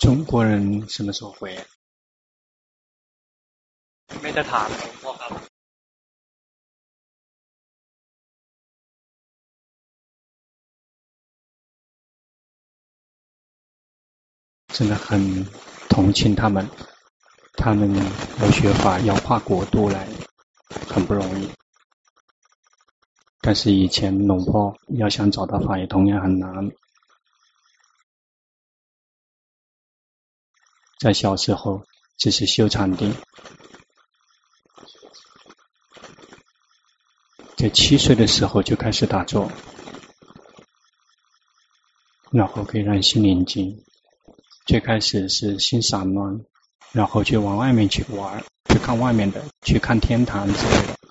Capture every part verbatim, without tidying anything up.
中国人什么时候回？ ไม่ได้ถามหลวงพ่อครับ。 真的很同情他们，他们要学法，要跨国度来，很不容易。但是以前龙婆要想找到法也同样很难。在小时候只是修禅定，在七岁的时候就开始打坐，然后可以让心宁静。最开始是心散乱，然后就往外面去玩，去看外面的，去看天堂之类的。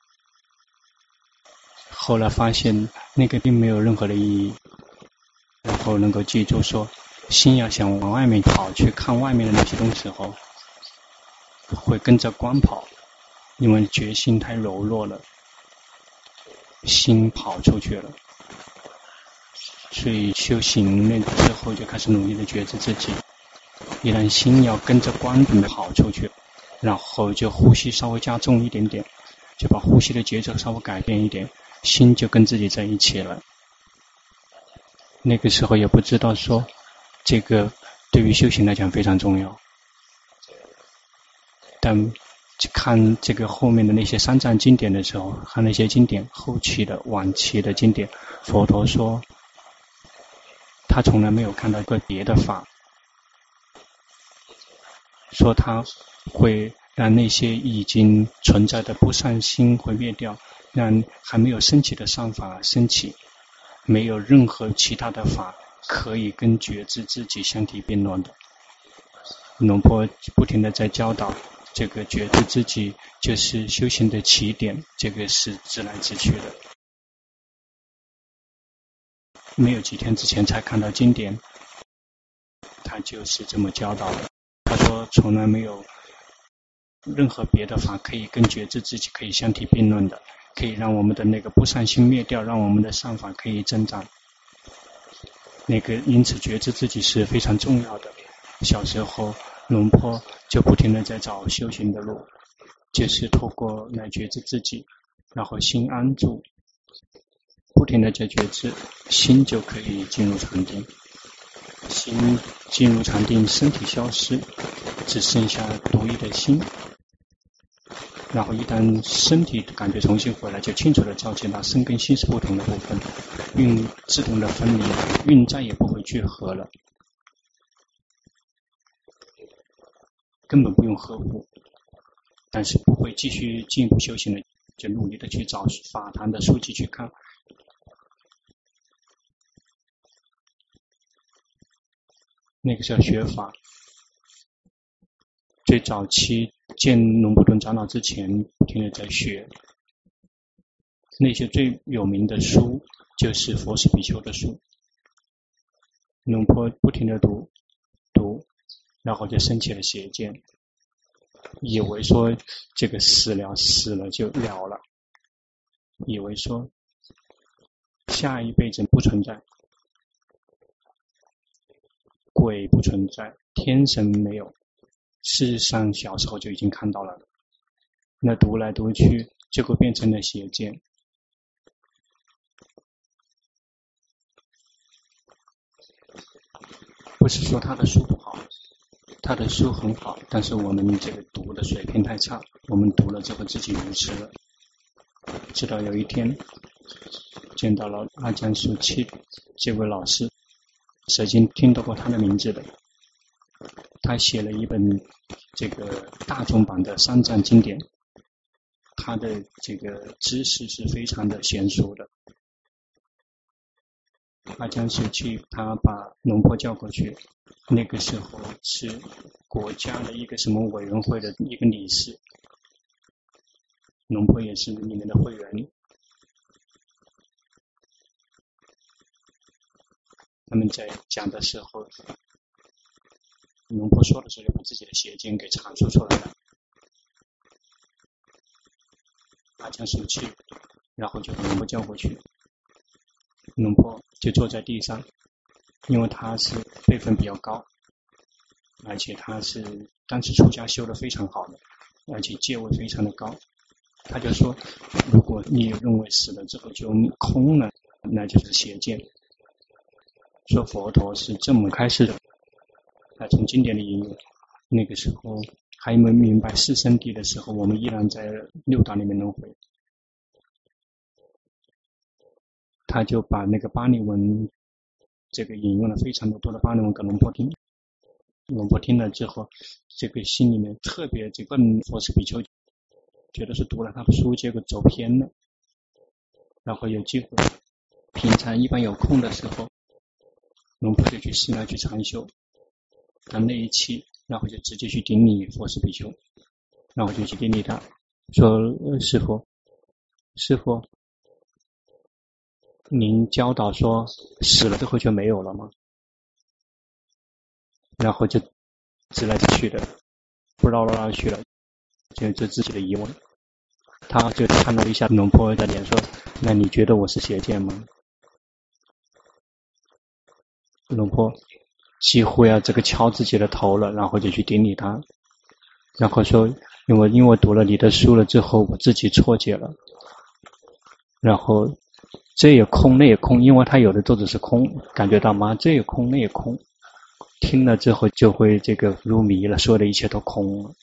后来发现那个并没有任何的意义，然后能够记住说，心要想往外面跑，去看外面的那些东西后，会跟着光跑，因为决心太柔弱了，心跑出去了。所以修行那之后就开始努力的觉知自己，一旦心要跟着光跑出去，然后就呼吸稍微加重一点点，就把呼吸的节奏稍微改变一点，心就跟自己在一起了。那个时候也不知道说这个对于修行来讲非常重要，但看这个后面的那些三藏经典的时候，看那些经典后期的晚期的经典，佛陀说他从来没有看到过别的法，说他会让那些已经存在的不善心会灭掉，让还没有升起的善法升起，没有任何其他的法可以跟觉知自己相提并论的。龙婆不停地在教导这个觉知自己就是修行的起点，这个是直来直去的。没有几天之前才看到经典，他就是这么教导的。他说从来没有任何别的法可以跟觉知自己可以相提并论的，可以让我们的那个不善心灭掉，让我们的善法可以增长。那个因此觉知自己是非常重要的。小时候龙婆就不停地在找修行的路，就是透过来觉知自己，然后心安住，不停地在觉知，心就可以进入禅定。心进入禅定，身体消失，只剩下独一的心。然后一旦身体感觉重新回来，就清楚地照见到身跟心是不同的部分，运自动的分离，运再也不会聚合了，根本不用呵护。但是不会继续进一步修行的，就努力的去找法坛的书籍去看。那个时候学法，最早期见龙婆顿长老之前，不停地在学。那些最有名的书就是佛氏比丘的书，龙婆不停地读读，然后就升起了邪见，以为说这个死了死了就了了，以为说下一辈子不存在，鬼不存在，天神没有，事实上小时候就已经看到了。那读来读去，结果变成了邪见。不是说他的书不好，他的书很好，但是我们这个读的水平太差，我们读了之后自己愚痴了。直到有一天见到了阿江苏七这位老师，曾经听到过他的名字的，他写了一本这个大众版的三藏经典，他的这个知识是非常的娴熟的。阿江苏七他把龙婆叫过去，那个时候是国家的一个什么委员会的一个理事，龙婆也是里面的会员。他们在讲的时候，龙婆说的时候就把自己的邪见给阐述出来了。阿江苏去，然后就把龙婆叫过去，龙婆就坐在地上，因为他是辈分比较高， 而且他是当时出家修得非常好的，而且戒位非常的高。他就说，如果你认为死了之后就空了，那就是邪见。说佛陀是这么开示的。那从经典里引用，那个时候还没明白四圣谛的时候，我们依然在六道里面轮回。他就把那个巴利文这个引用了非常的多的巴利文给龙婆听。龙婆听了之后，这个心里面特别这个佛斯比丘觉得是读了他的书，结果走偏了。然后有机会，平常一般有空的时候，龙婆就去寺庙去禅修。他那一期，然后就直接去顶礼佛斯比丘，然后就去顶礼他，说：“师父，师父，您教导说死了之后就没有了吗？”然后就直来直去的，不绕来绕去了，就就自己的疑问。他就看了一下龙婆的脸，说：“那你觉得我是邪见吗？”龙婆几乎要这个敲自己的头了，然后就去顶礼他，然后说：“因为因为读了你的书了之后，我自己错解了。然后这也空，那也空，因为他有的都只是空，感觉到吗？这也空，那也空。听了之后就会这个入迷了，所有的一切都空了。”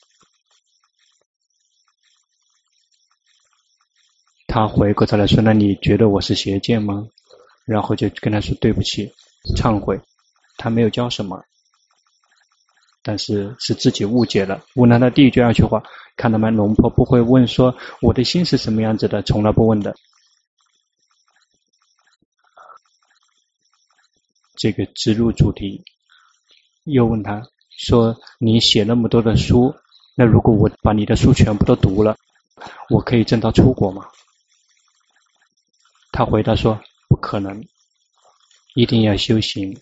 他回过头来说：“那你觉得我是邪见吗？”然后就跟他说：“对不起，忏悔。”他没有教什么，但是是自己误解了。问了他第一句二句话，看到吗？龙婆不会问说我的心是什么样子的，从来不问的。这个直入主题，又问他说：“你写那么多的书，那如果我把你的书全部都读了，我可以证到出国吗？”他回答说：“不可能，一定要修行。”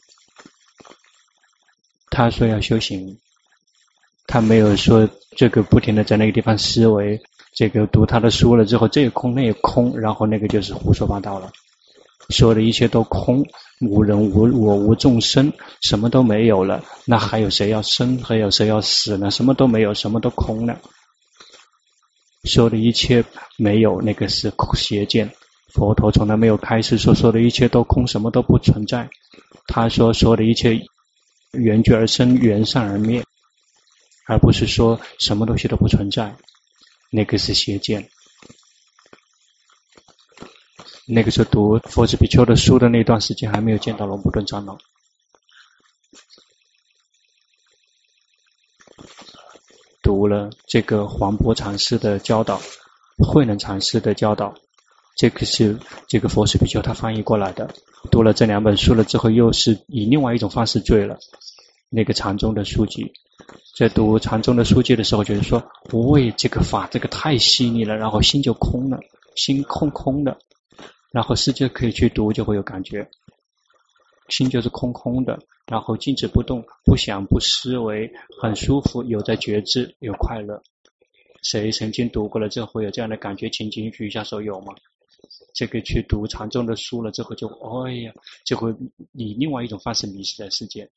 他说要修行，他没有说这个不停的在那个地方思维，这个读他的书了之后，这也空那也空，然后那个就是胡说八道了。所有的一切都空，无人无我无众生，什么都没有了，那还有谁要生，还有谁要死呢？什么都没有，什么都空了。所有的一切没有，那个是邪见。佛陀从来没有开示说所有的一切都空，什么都不存在。他说所有的一切缘聚而生，缘散而灭，而不是说什么东西都不存在，那个是邪见。那个时候读佛子比丘的书的那段时间，还没有见到龙普顿长老。读了这个黄渤禅师的教导，慧能禅师的教导，这个是这个佛子比丘他翻译过来的。读了这两本书了之后，又是以另外一种方式追了那个禅宗的书籍。在读禅宗的书籍的时候，就是说不为这个法，这个太细腻了，然后心就空了，心空空的，然后世界可以去读，就会有感觉，心就是空空的，然后静止不动，不想不思维，很舒服，有在觉知，有快乐。谁曾经读过了之后会有这样的感觉？请举举一下手，有吗？这个去读禅宗的书了之后就，哎呀，就会以另外一种方式迷失在世界。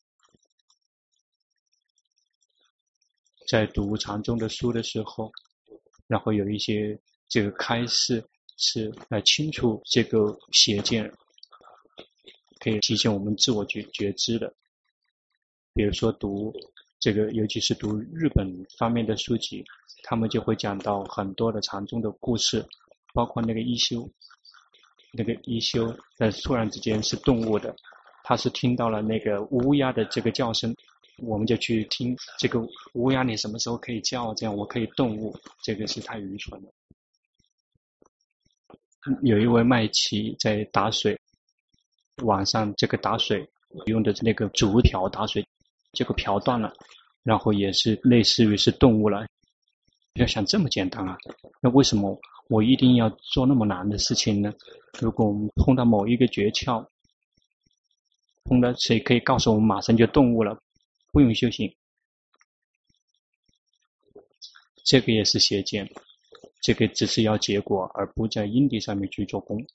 在读禅宗的书的时候，然后有一些这个开示是来清除这个邪见，可以提醒我们自我觉觉知的。比如说读这个，尤其是读日本方面的书籍，他们就会讲到很多的禅宗的故事，包括那个一休，那个一休在突然之间是动物的，他是听到了那个乌鸦的这个叫声，我们就去听这个乌鸦你什么时候可以叫，这样我可以动物，这个是太愚蠢了。有一位麦琪在打水，晚上这个打水用的那个竹条打水，结果瓢断了，然后也是类似于是动物了。要想这么简单啊，那为什么我一定要做那么难的事情呢？如果我们碰到某一个诀窍，碰到谁可以告诉我们马上就动物了，不用修行，这个也是邪见，这个只是要结果，而不在因地上面去做功。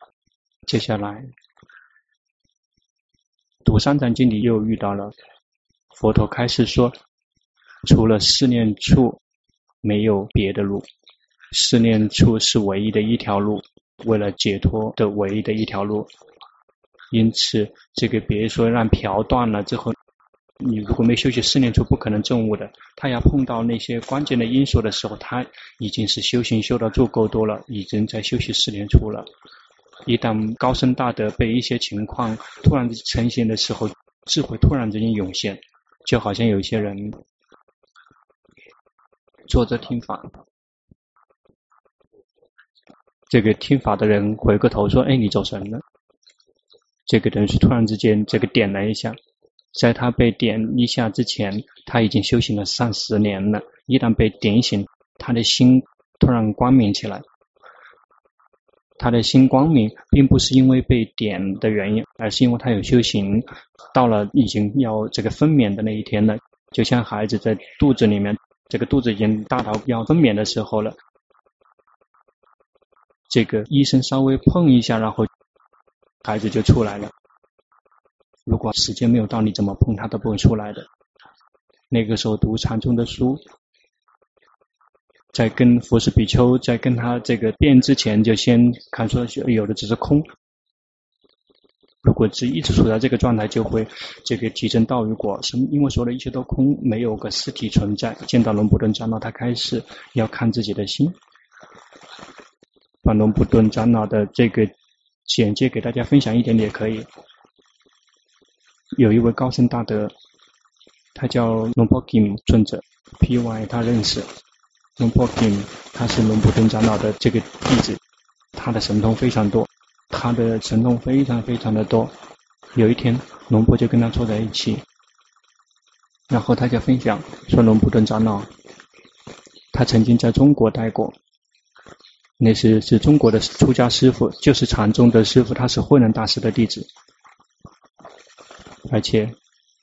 接下来读三藏经里又遇到了佛陀开示说，除了四念处没有别的路，四念处是唯一的一条路，为了解脱的唯一的一条路。因此这个别说让瓢断了之后，你如果没休息四念处不可能证悟的。他要碰到那些关键的因素的时候，他已经是修行修到足够多了，已经在休息四念处了。一旦高深大德被一些情况突然呈现的时候，智慧突然之间涌现，就好像有些人坐着听法，这个听法的人回过头说，哎，你走神了。这个人是突然之间这个点了一下，在他被点一下之前，他已经修行了上十年了。一旦被点醒，他的心突然光明起来。他的心光明并不是因为被点的原因，而是因为他有修行，到了已经要这个分娩的那一天了。就像孩子在肚子里面，这个肚子已经大到要分娩的时候了，这个医生稍微碰一下，然后孩子就出来了。如果时间没有到，你怎么碰他都不会出来的。那个时候读禅宗的书，在跟佛氏比丘在跟他这个辩之前，就先看说有的只是空。如果只一直处在这个状态，就会这个提升道与果。因为说的一切都空，没有个实体存在。见到龙普顿长老，他开始要看自己的心。把龙普顿长老的这个简介给大家分享一点点也可以。有一位高僧大德，他叫龙婆金尊者 P Y， 他认识龙婆金，他是龙普顿长老的这个弟子，他的神通非常多，他的神通非常非常的多。有一天龙婆就跟他坐在一起，然后他就分享说，龙普顿长老他曾经在中国待过，那是是中国的出家师父，就是禅宗的师父，他是慧能大师的弟子。而且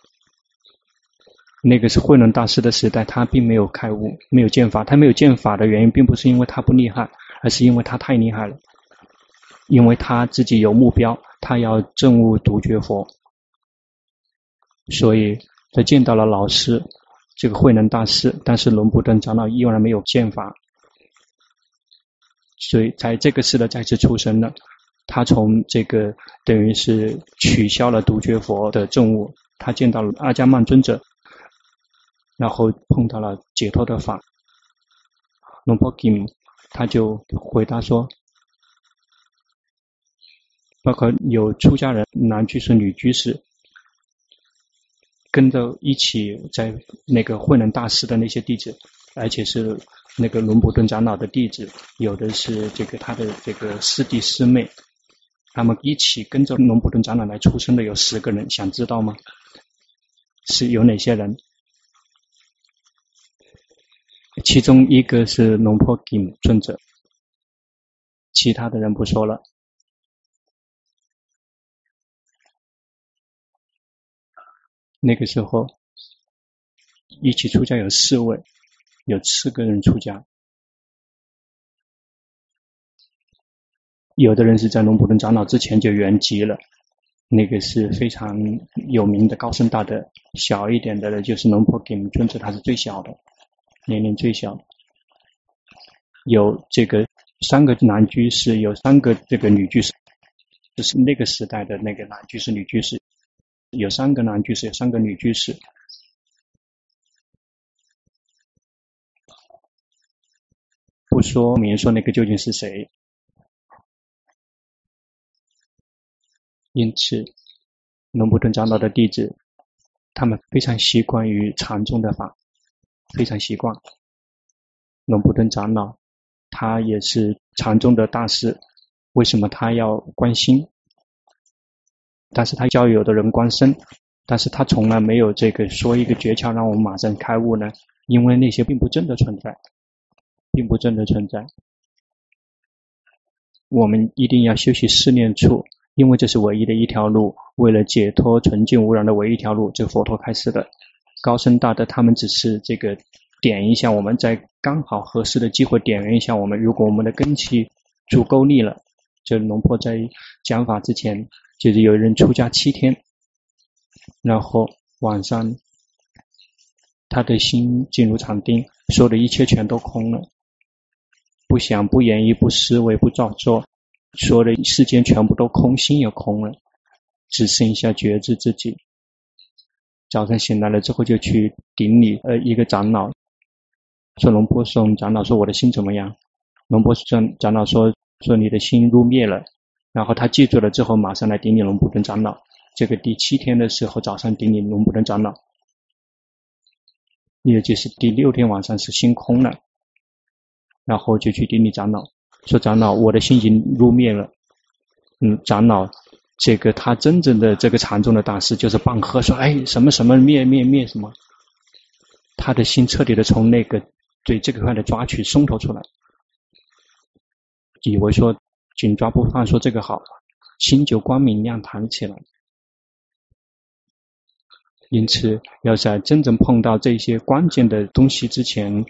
那个是慧能大师的时代，他并没有开悟，没有见法。他没有见法的原因并不是因为他不厉害，而是因为他太厉害了，因为他自己有目标，他要证悟独觉佛，所以他见到了老师这个慧能大师，但是龙普顿长老依然没有见法，所以在这个时代再次出生了。他从这个等于是取消了独觉佛的证悟，他见到了阿伽曼尊者，然后碰到了解脱的法。龙婆金他就回答说，包括有出家人男居士女居士跟着一起在那个慧能大师的那些弟子，而且是那个龙普顿长老的弟子，有的是这个他的这个师弟师妹，他们一起跟着龙普顿长老来出生的有十个人，想知道吗？是有哪些人？其中一个是龙婆金尊者，其他的人不说了。那个时候一起出家有四位，有四个人出家。有的人是在龙普顿长老之前就圆寂了，那个是非常有名的高僧大德。小一点的就是龙婆金尊者，他是最小的，年龄最小。有这个三个男居士，有三个这个女居士，就是那个时代的那个男居士女居士，有三个男居士，有三个女居士。不说明说那个究竟是谁。因此龙普顿长老的弟子他们非常习惯于禅宗的法，非常习惯。龙普顿长老他也是禅宗的大师，为什么他要观心？但是他教有的人观身，但是他从来没有这个说一个诀窍让我们马上开悟呢？因为那些并不真的存在，并不真的存在。我们一定要修习四念处，因为这是唯一的一条路，为了解脱纯净无染的唯一一条路，这佛陀开示的。高僧大德他们只是这个点一下我们，在刚好合适的机会点燃一下我们。如果我们的根器足够力了，就龙婆在讲法之前，就是有人出家七天，然后晚上他的心进入禅定，所有的一切全都空了，不想不言语不思维不造作，所有的世间全部都空，心也空了，只剩下觉知自己。早上醒来了之后就去顶礼呃一个长老，说龙波松长老说我的心怎么样？龙波松长老说说你的心入灭了，然后他记住了之后马上来顶礼龙普顿长老。这个第七天的时候早上顶礼龙普顿长老，也就是第六天晚上是心空了，然后就去顶礼长老，说长老我的心已经入灭了。嗯，长老这个他真正的这个禅宗的大师就是棒喝说哎什么什么灭灭灭什么，他的心彻底的从那个对这个块的抓取松脱出来，以为说紧抓不放，说这个好，心就光明亮堂起来。因此要在真正碰到这些关键的东西之前，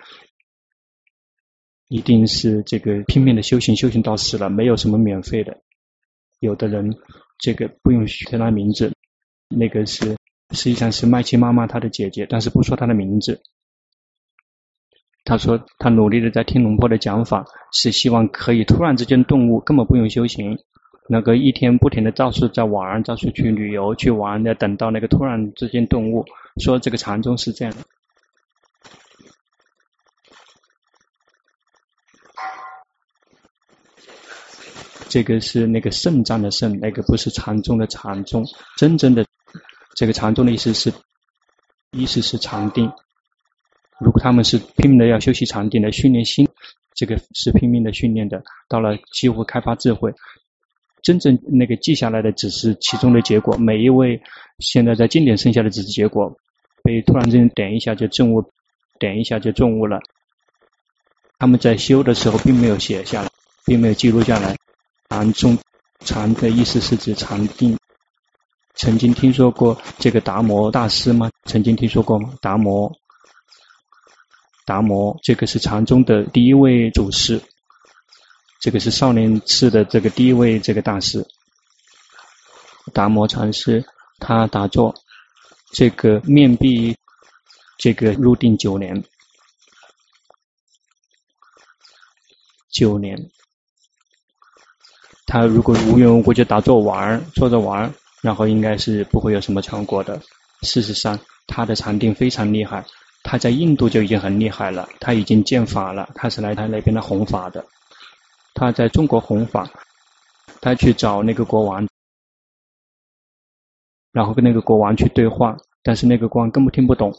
一定是这个拼命的修行，修行到死了，没有什么免费的。有的人这个不用学他名字，那个是实际上是麦琪妈妈她的姐姐，但是不说她的名字。他说他努力的在听龙波的讲法，是希望可以突然之间顿悟，根本不用修行，那个一天不停的到处在玩，到处去旅游去玩，要等到那个突然之间顿悟，说这个禅宗是这样的。这个是那个圣藏的圣，那个不是禅宗的禅宗。真正的这个禅宗的意思是意思是禅定。如果他们是拼命的要修习禅定的训练心，这个是拼命的训练的，到了几乎开发智慧，真正那个记下来的只是其中的结果。每一位现在在经典剩下的只是结果，被突然之间点一下就证悟，点一下就证悟了。他们在修的时候并没有写下来，并没有记录下来。禅宗禅的意思是指禅定。曾经听说过这个达摩大师吗？曾经听说过吗？达摩达摩这个是禅宗的第一位祖师，这个是少林寺的这个第一位这个大师达摩禅师。他打坐这个面壁这个入定九年九年他如果无缘无故就打坐玩坐着玩，然后应该是不会有什么成果的。事实上他的禅定非常厉害，他在印度就已经很厉害了，他已经见法了，他是来他那边的弘法的。他在中国弘法，他去找那个国王，然后跟那个国王去对话，但是那个国王根本听不懂。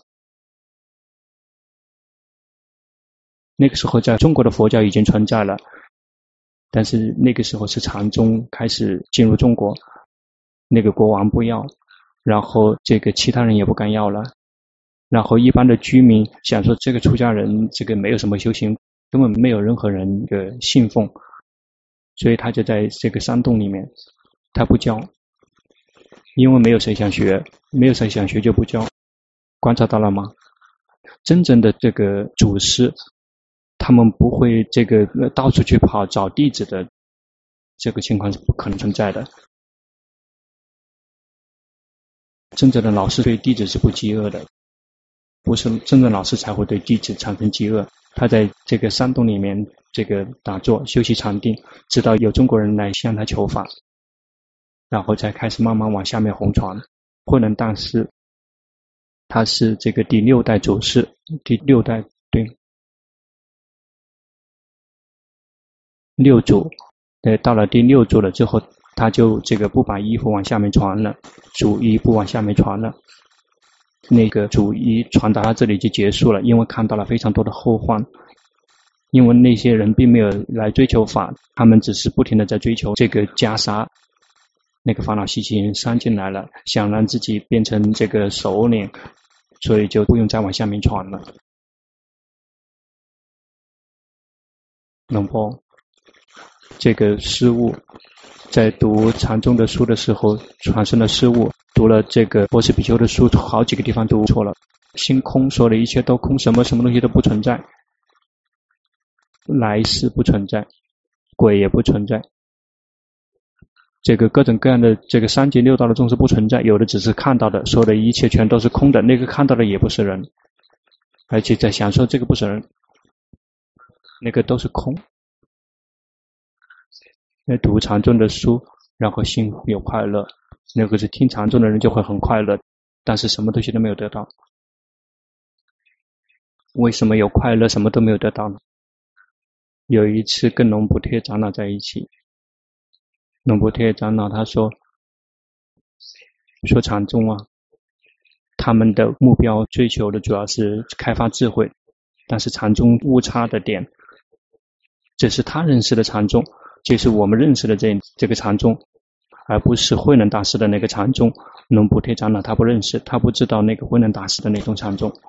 那个时候在中国的佛教已经存在了，但是那个时候是禅宗开始进入中国，那个国王不要，然后这个其他人也不敢要了，然后一般的居民想说这个出家人这个没有什么修行，根本没有任何人的信奉，所以他就在这个山洞里面，他不教，因为没有谁想学，没有谁想学就不教。观察到了吗？真正的这个祖师，他们不会这个到处去跑找弟子的，这个情况是不可能存在的。真正的老师对弟子是不饥饿的，不是真正老师才会对弟子产生饥饿。他在这个山洞里面这个打坐休息禅定，直到有中国人来向他求法，然后才开始慢慢往下面红传。慧能大师他是这个第六代祖师，第六代对六祖，对，到了第六祖了之后，他就这个不把衣服往下面传了，祖衣不往下面传了，那个祖衣传到他这里就结束了，因为看到了非常多的后患。因为那些人并没有来追求法，他们只是不停的在追求这个袈裟，那个烦恼习气伤进来了，想让自己变成这个首领，所以就不用再往下面传了。龙波这个失误，在读禅宗的书的时候产生了失误，读了这个波斯比丘的书，好几个地方读错了。心空，说的一切都空，什么什么东西都不存在，来世不存在，鬼也不存在，这个各种各样的这个三界六道的众生不存在，有的只是看到的，说的一切全都是空的，那个看到的也不是人。 而且在享受这个不是人，那个都是空。那读禅宗的书，然后心有快乐，那个是听禅宗的人就会很快乐，但是什么东西都没有得到。为什么有快乐，什么都没有得到呢？有一次跟龙普贴长老在一起，龙普贴长老他说说禅宗啊，他们的目标追求的主要是开发智慧，但是禅宗误差的点，这是他认识的禅宗，就是我们认识的这这个禅宗，而不是慧能大师的那个禅宗。龙普贴长老他不认识，他不知道那个慧能大师的那种禅宗。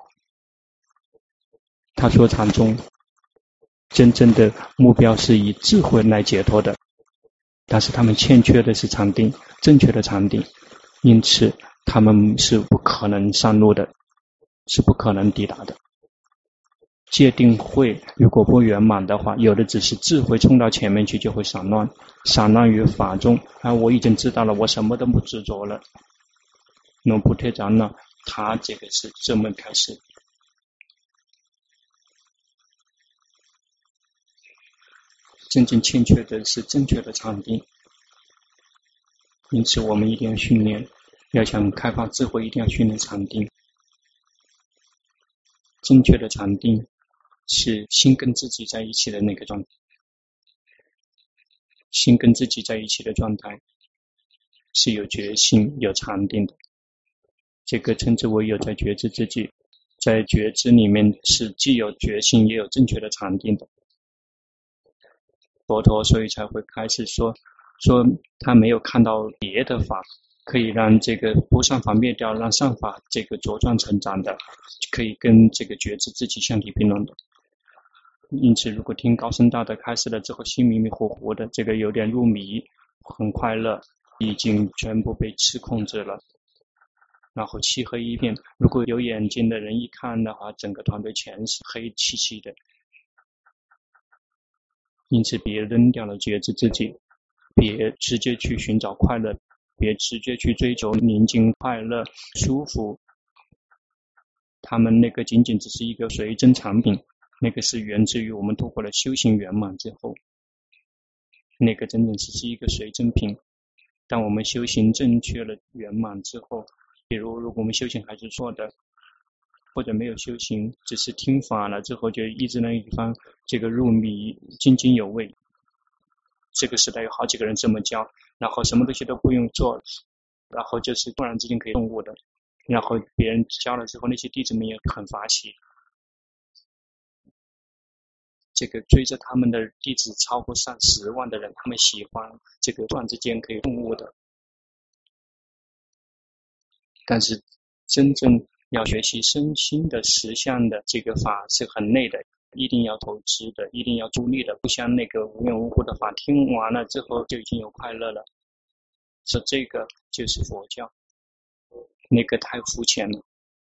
他说禅宗真正的目标是以智慧来解脱的，但是他们欠缺的是禅定，正确的禅定，因此他们是不可能上路的，是不可能抵达的。戒定慧如果不圆满的话，有的只是智慧冲到前面去就会散乱，散乱于法中，啊，我已经知道了，我什么都不执着了。龙普贴长老他这个是这么开始。真正欠缺的是正确的禅定，因此我们一定要训练，要想开发智慧一定要训练禅定。正确的禅定是心跟自己在一起的那个状态，心跟自己在一起的状态是有觉性有禅定的，这个称之为有在觉知自己，在觉知里面是既有觉性也有正确的禅定的。佛陀所以才会开始说说他没有看到别的法可以让这个不善法灭掉，让善法这个茁壮成长的，可以跟这个觉知自己相提并论的。因此如果听高僧大德开示了之后心迷迷糊糊的，这个有点入迷，很快乐，已经全部被吃控制了，然后漆黑一片，如果有眼睛的人一看的话，整个团队全是黑漆漆的。因此别扔掉了觉知自己，别直接去寻找快乐，别直接去追求宁静快乐舒服，他们那个仅仅只是一个随真产品，那个是源自于我们度过了修行圆满之后，那个真正只是一个随真品。当我们修行正确了圆满之后，比如如果我们修行还是错的，或者没有修行，只是听法了之后就一直能一方这个入迷津津有味。这个时代有好几个人这么教，然后什么东西都不用做，然后就是突然之间可以动悟的，然后别人教了之后，那些弟子们也很发喜，这个追着他们的弟子超过上十万的人，他们喜欢这个突然之间可以动悟的。但是真正要学习身心的实相的这个法是很累的，一定要投资的，一定要助力的，不像那个无缘无故的法听完了之后就已经有快乐了，说这个就是佛教，那个太肤浅了。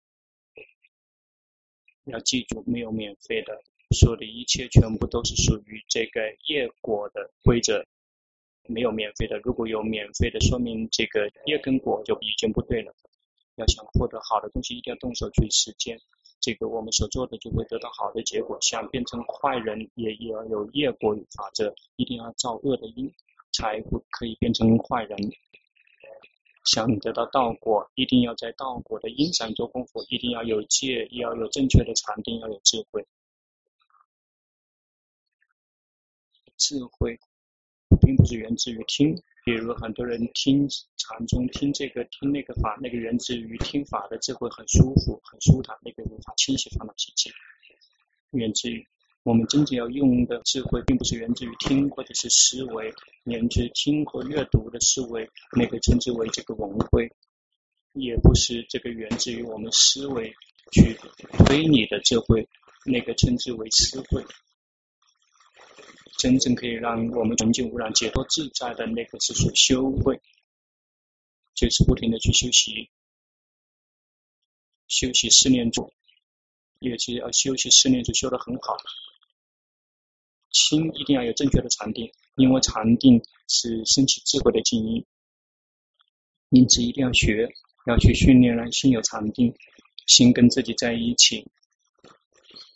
要记住，没有免费的，说的一切全部都是属于这个业果的规则，没有免费的。如果有免费的，说明这个业跟果就已经不对了。要想获得好的东西，一定要动手去实践，这个我们所做的就会得到好的结果。想变成坏人，也要有业果法则，一定要造恶的因，才不可以变成坏人。想得到道果，一定要在道果的因上做功夫，一定要有戒，要有正确的禅定，要有智慧。智慧并不是源自于听，比如很多人听禅宗听这个听那个法，那个源自于听法的智慧很舒服很舒坦，那个无法清洗烦恼习气。源自于我们真正要用的智慧，并不是源自于听或者是思维，源自听或阅读的思维，那个称之为这个文慧，也不是这个源自于我们思维去推理的智慧，那个称之为思慧。真正可以让我们纯净无染解脱自在的那个是属修慧，就是不停的去修习修习四念处，尤其要修习四念处修得很好，心一定要有正确的禅定，因为禅定是升起智慧的静音，因此一定要学，要去训练让心有禅定，心跟自己在一起，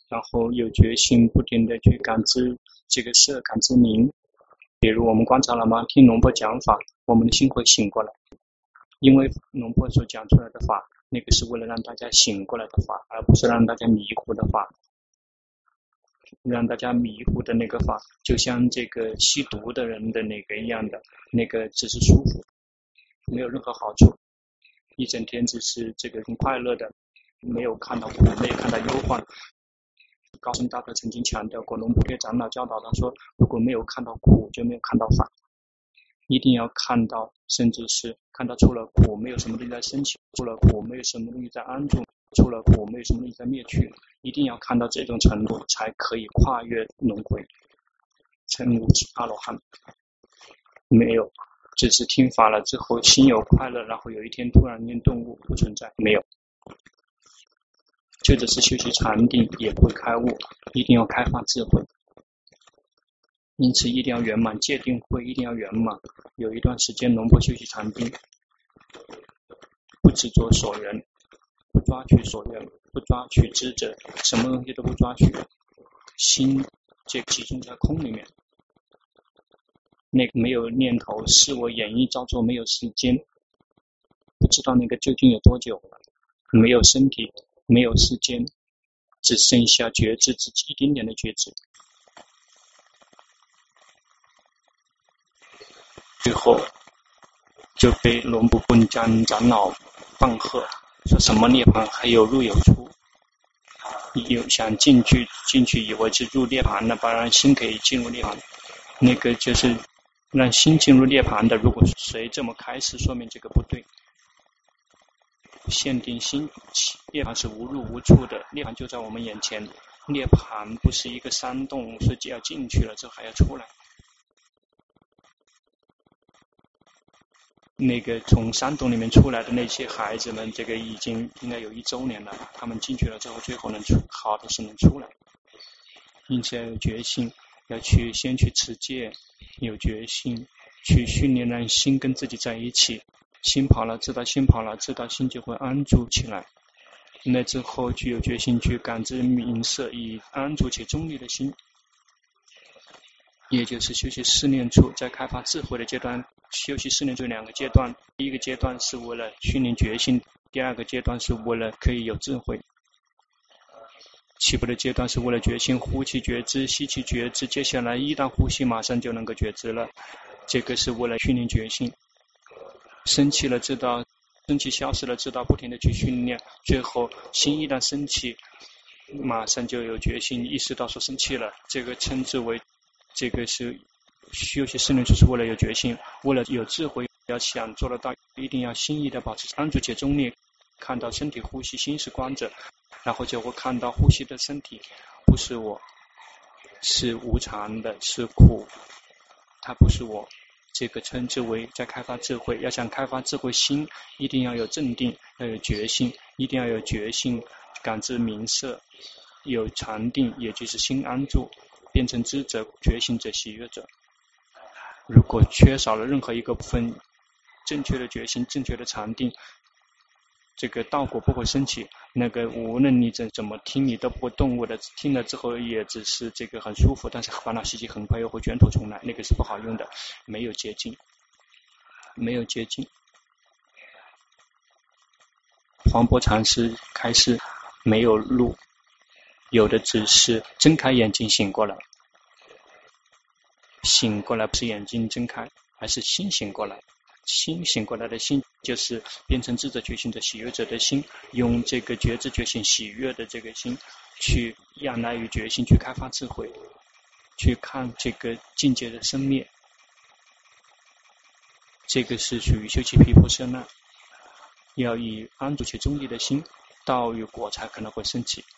然后有决心不停的去感知这个色，感知名。比如我们观察了吗？听龙婆讲法，我们的心会醒过来，因为龙婆所讲出来的法，那个是为了让大家醒过来的法，而不是让大家迷糊的法。让大家迷糊的那个法，就像这个吸毒的人的那个一样的，那个只是舒服，没有任何好处，一整天只是这个很快乐的，没有看到苦，没有看到忧患。高僧大德曾经强调过，龙普列长老教导他说，如果没有看到苦，就没有看到法，一定要看到，甚至是看到除了苦，没有什么东西在升起，除了苦，没有什么东西在安住，除了苦，没有什么东西在灭去，一定要看到这种程度，才可以跨越轮回，成无阿罗汉。没有，只是听法了之后，心有快乐，然后有一天突然间顿悟，不存在，没有。就只是修习禅定，也不会开悟，一定要开发智慧。因此一定要圆满，戒定慧一定要圆满。有一段时间龙婆修习禅定，不执着所缘，不抓取所缘，不抓取知者，什么东西都不抓取，心这集中在空里面，那个没有念头，是我演绎照做，没有时间，不知道那个究竟有多久，没有身体，没有时间，只剩下觉知，自己一点点的觉知。最后就被龙普棍将长老放喝，说什么涅槃还有入有出，有想进去进去以为是入涅槃了，把让心可以进入涅槃，那个就是让心进入涅槃的，如果谁这么开示，说明这个不对。限定心，涅槃是无入无出的，涅槃就在我们眼前，涅槃不是一个山洞，是要进去了之后还要出来。那个从山洞里面出来的那些孩子们，这个已经应该有一周年了，他们进去了之后，最后能出，好的是能出来。因此要有决心，要去先去持戒，有决心去训练，让心跟自己在一起。心跑了，知道心跑了，知道心就会安住起来。那之后具有决心去感知名色，以安住且中立的心，也就是修习四念处，在开发智慧的阶段。修习四念处两个阶段，第一个阶段是为了训练决心，第二个阶段是为了可以有智慧。起步的阶段是为了决心，呼气觉知，吸气觉知，接下来一旦呼吸马上就能够觉知了，这个是为了训练决心。生气了知道，生气消失了知道，不停的去训练，最后心一旦生气，马上就有决心，意识到说生气了，这个称之为，这个是修习四念处是为了有决心，为了有智慧，要想做得到，一定要心意的保持安住且中立，看到身体呼吸，心是观者，然后就会看到呼吸的身体不是我，是无常的，是苦，它不是我。这个称之为在开发智慧。要想开发智慧心，一定要有镇定，要有决心，一定要有决心感知名色，有禅定，也就是心安住，变成知者、觉醒者、喜悦者。如果缺少了任何一个部分，正确的决心、正确的禅定，这个道果不会升起，那个无论你怎怎么听，你都不会顿悟的，听了之后也只是这个很舒服，但是烦恼习气很快又会卷土重来，那个是不好用的，没有捷径，没有捷径。黄波禅师开示没有路，有的只是睁开眼睛醒过来，醒过来不是眼睛睁开，而是心醒过来。心醒过来的心，就是变成智者觉醒的喜悦者的心，用这个觉知觉醒喜悦的这个心，去仰赖于觉醒，去开发智慧，去看这个境界的生灭。这个是属于修习毗婆舍那，要以安住且中立的心，道与果才可能会升起。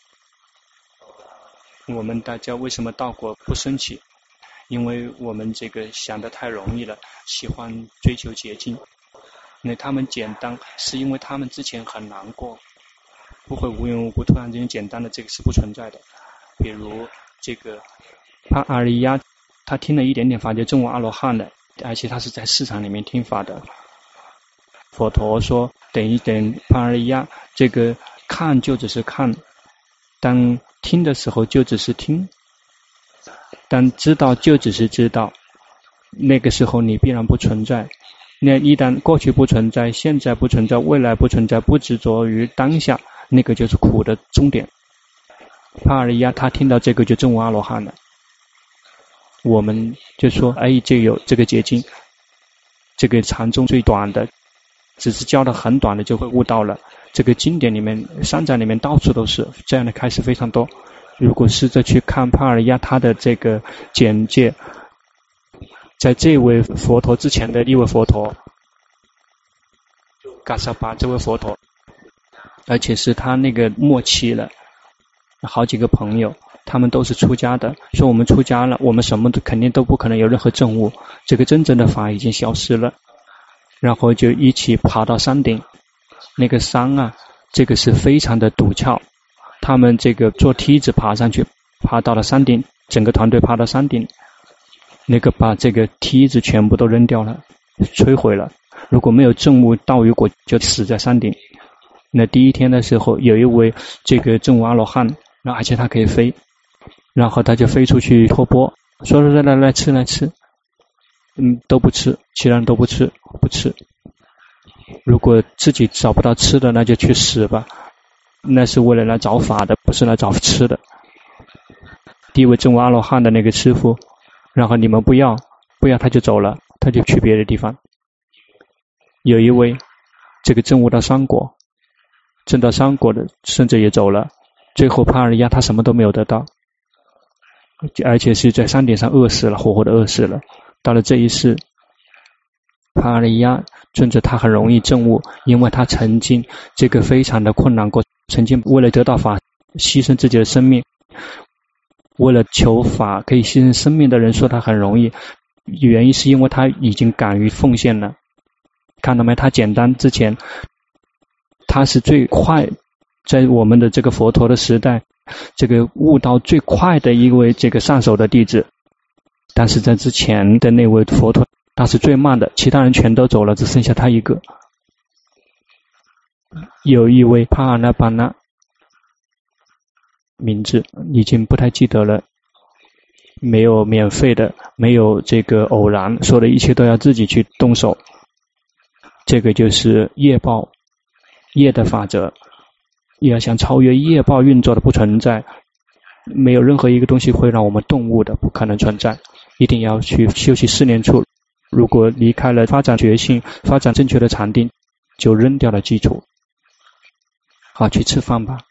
我们大家为什么道果不升起？因为我们这个想得太容易了，喜欢追求捷径。那他们简单，是因为他们之前很难过，不会无缘无故突然间简单的，这个是不存在的。比如这个帕阿利亚，他听了一点点法就证悟阿罗汉了，而且他是在市场里面听法的。佛陀说等一等，帕阿利亚，这个看就只是看，当听的时候就只是听，但知道就只是知道，那个时候你必然不存在。那一旦过去不存在，现在不存在，未来不存在，不执着于当下，那个就是苦的终点。帕尔亚他听到这个就证悟阿罗汉了。我们就说，哎，就有这个结晶，这个禅宗最短的，只是教的很短的就会悟到了。这个经典里面、山寨里面到处都是这样的开示非常多。如果试着去看帕尔亚他的这个简介，在这位佛陀之前的一位佛陀嘎萨巴这位佛陀，而且是他那个末期了，好几个朋友他们都是出家的，说我们出家了，我们什么都肯定都不可能有任何证悟，这个真正的法已经消失了，然后就一起爬到山顶。那个山啊，这个是非常的陡峭，他们这个坐梯子爬上去，爬到了山顶，整个团队爬到山顶，那个把这个梯子全部都扔掉了，摧毁了。如果没有证悟道与果，就死在山顶。那第一天的时候，有一位这个证悟阿罗汉，而且他可以飞，然后他就飞出去托钵，说来来来吃来吃，嗯，都不吃，其他人都不吃，不吃。如果自己找不到吃的，那就去死吧。那是为了来找法的，不是来找吃的。第一位证悟阿罗汉的那个师父，然后你们不要，不要他就走了，他就去别的地方。有一位这个证悟到三果，证到三果的甚至也走了，最后帕尔亚他什么都没有得到，而且是在山顶上饿死了，活活的饿死了。到了这一世，帕尔亚尊者他很容易证悟，因为他曾经这个非常的困难过，曾经为了得到法牺牲自己的生命，为了求法可以牺牲生命的人说他很容易，原因是因为他已经敢于奉献了。看到没？他简单之前，他是最快，在我们的这个佛陀的时代，这个悟道最快的一位这个上手的弟子。但是在之前的那位佛陀，他是最慢的，其他人全都走了，只剩下他一个。有一位帕尔那巴那，名字已经不太记得了，没有免费的，没有这个偶然，说的一切都要自己去动手。这个就是业报，业的法则。要想超越业报运作的不存在，没有任何一个东西会让我们顿悟的，不可能存在。一定要去修习四念处，如果离开了发展觉性，发展正确的禅定，就扔掉了基础。好，去吃饭吧。